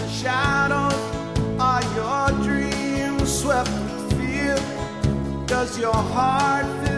shadows? Are your dreams swept with fear? Does your heart feel